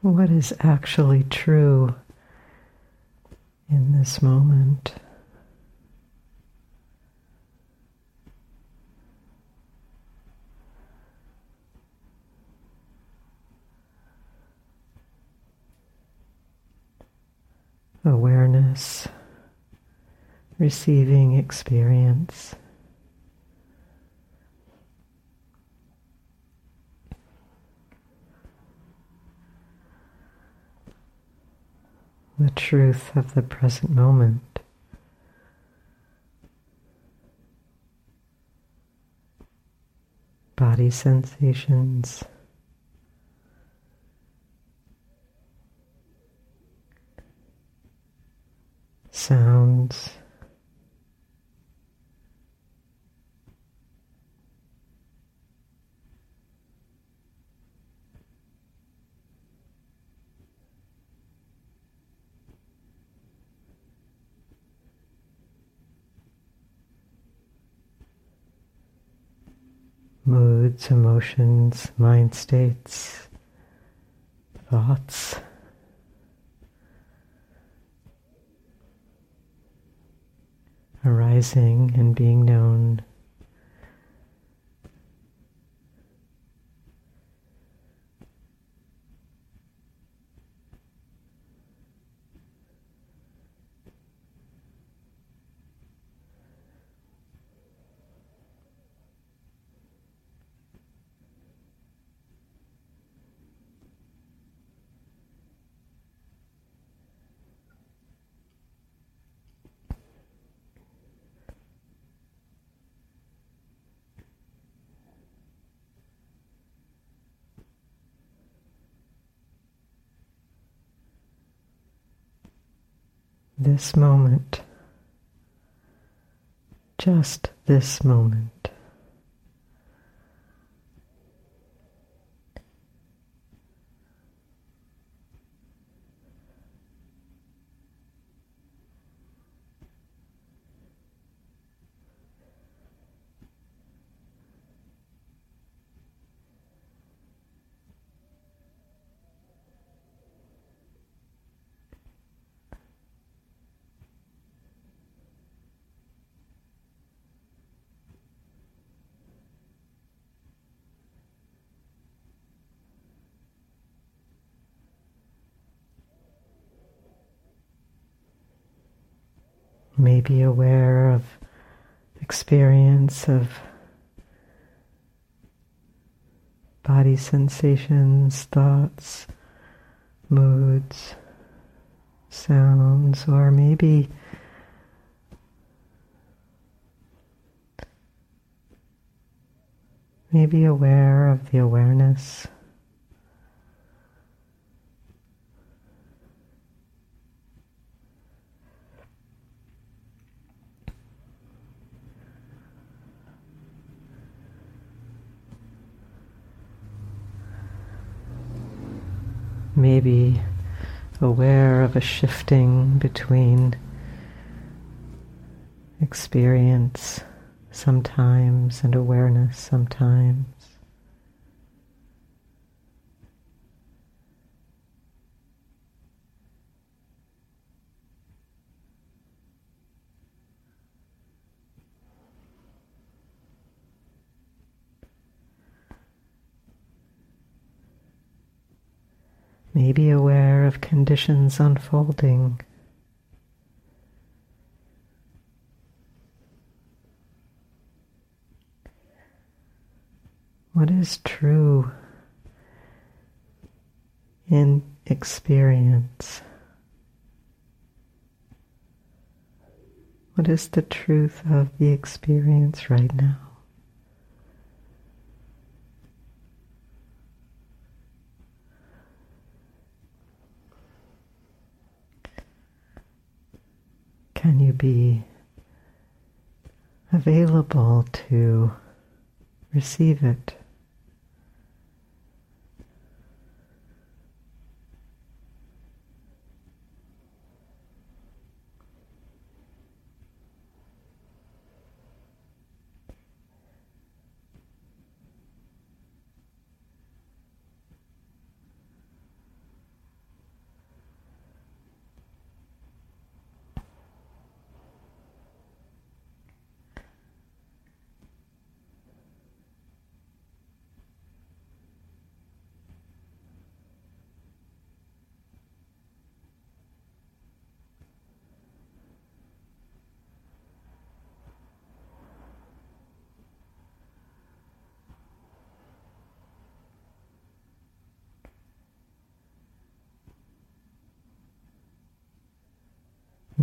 what is actually true in this moment. Awareness, receiving experience. The truth of the present moment. Body sensations. Sounds. Moods, emotions, mind states, thoughts. Arising and being known. This moment, just this moment. May be aware of experience of body sensations, thoughts, moods, sounds, or maybe aware of the awareness. Maybe aware of a shifting between experience sometimes and awareness sometimes. Maybe aware of conditions unfolding. What is true in experience? What is the truth of the experience right now? Can you be available to receive it?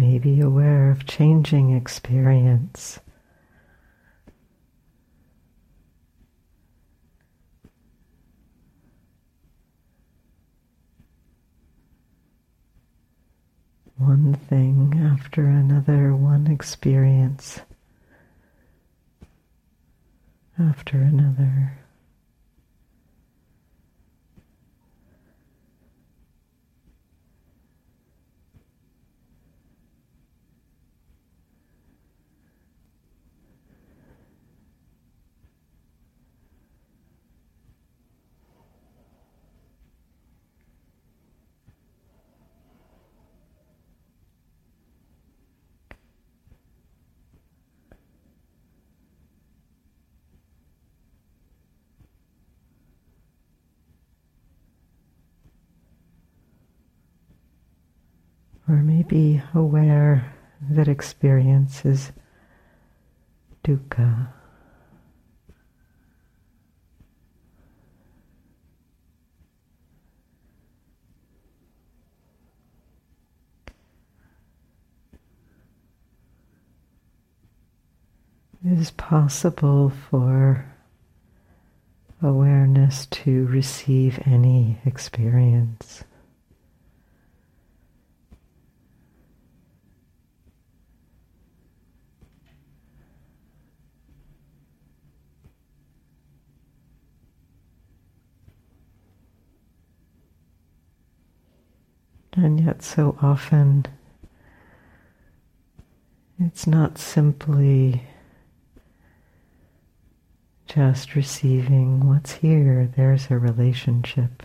may be aware of changing experience. One thing after another, one experience after another. Or maybe aware that experience is dukkha. It is possible for awareness to receive any experience. And yet so often it's not simply just receiving what's here. There's a relationship,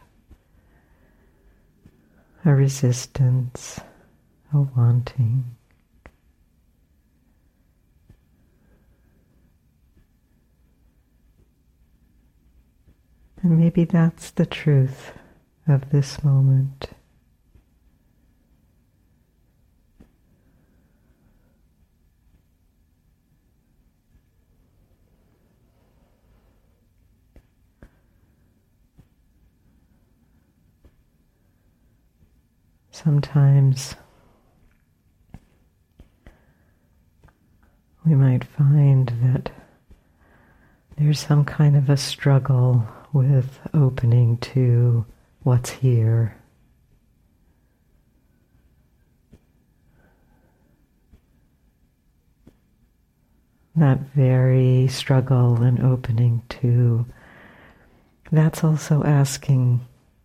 a resistance, a wanting. And maybe that's the truth of this moment. Sometimes we might find that there's some kind of a struggle with opening to what's here. That very struggle and opening to, that's also asking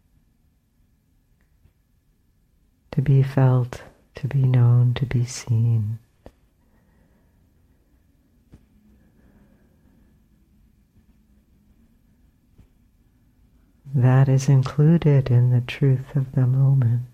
to be felt, to be known, to be seen. That is included in the truth of the moment.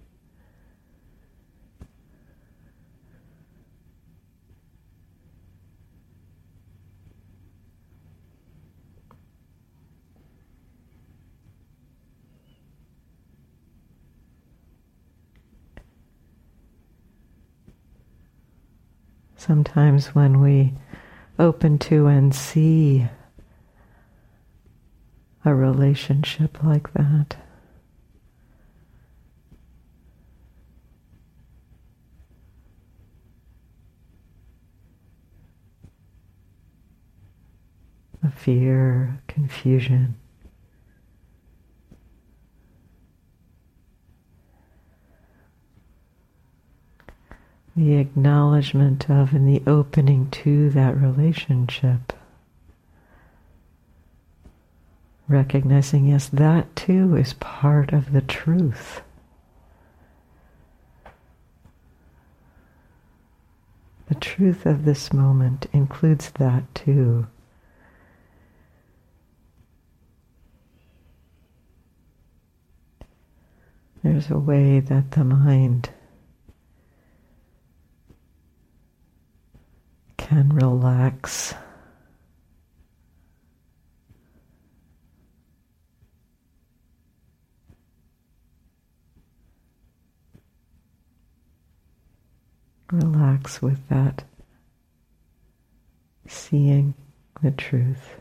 Sometimes when we open to and see a relationship like that, a fear, confusion, the acknowledgement of and the opening to that relationship. Recognizing, yes, that too is part of the truth. The truth of this moment includes that too. There's a way that the mind can relax. Relax with that, seeing the truth.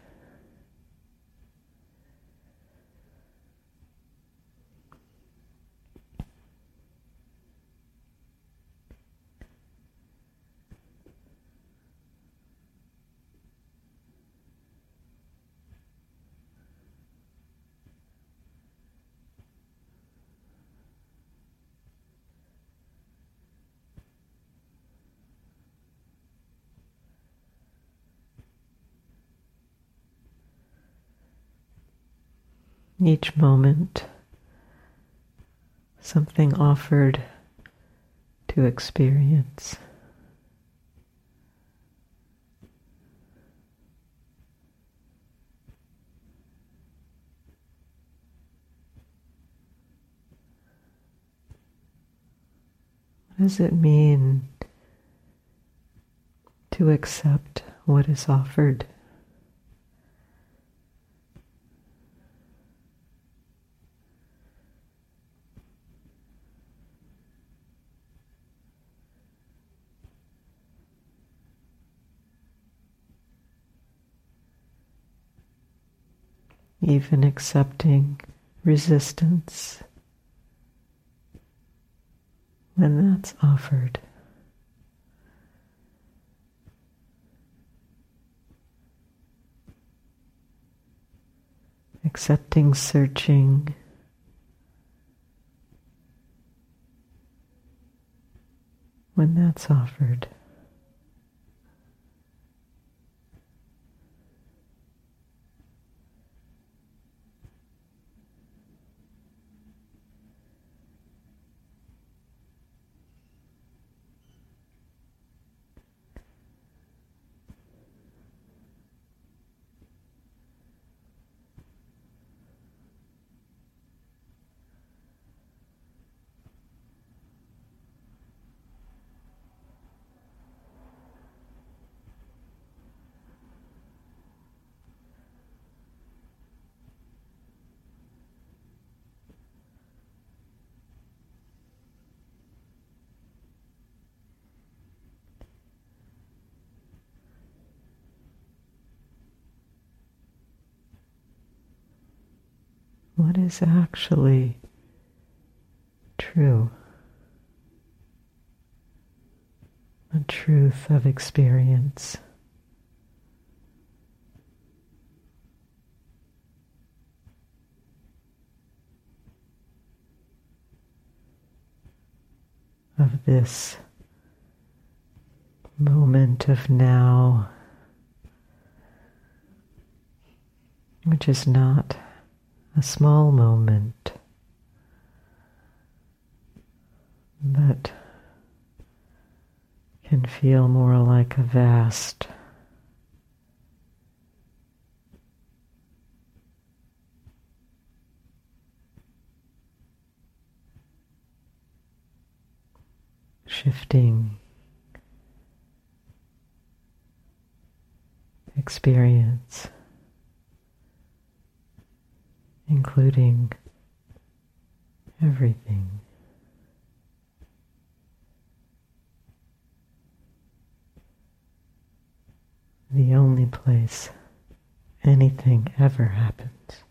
Each moment, something offered to experience. What does it mean to accept what is offered? Even accepting resistance when that's offered. Accepting searching when that's offered. What is actually true? The truth of experience. Of this moment of now, which is not a small moment, but can feel more like a vast shifting experience, including everything. The only place anything ever happens.